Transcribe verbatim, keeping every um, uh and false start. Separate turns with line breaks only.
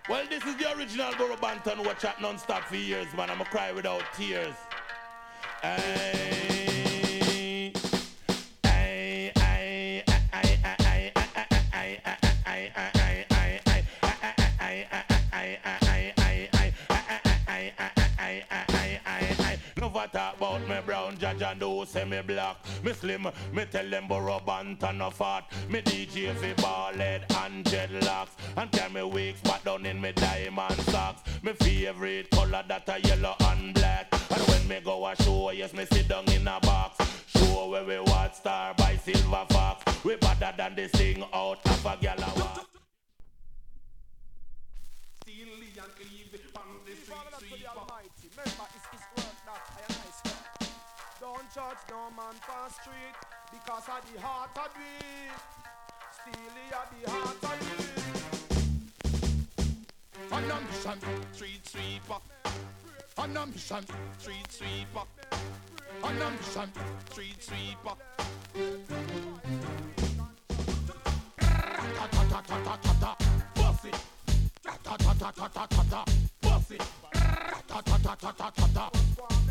Well, this is the original Burro Banton. Watch out non-stop for years, man. I'ma cry without tears. Ay, ay, ay, ay, ay, ay, ay, ay, ay, never talk about me brown, judge and do say me black. Me slim, me tell them Burro Banton no fat. Me D J fi ball head and dreadlocks. And carry me wigs back down in me diamond socks. Me favorite color that a yellow and black. And when me go a show, yes me sit down in a box. Show where we watch star by Silver Fox. We better than this thing out of a gal a walk.
And Eve on the street sweeper. Remember, it's his word that I am nice. Don't judge no man for street because of the heart of it. Still at the heart of it.
An ambition, street sweeper. An ambition, street sweeper. An ambition, street sweeper. Ta ta ta ta ta ta ta. Bossy. Ta ta ta ta ta ta ta. Bossy. Ta ta ta ta ta ta ta.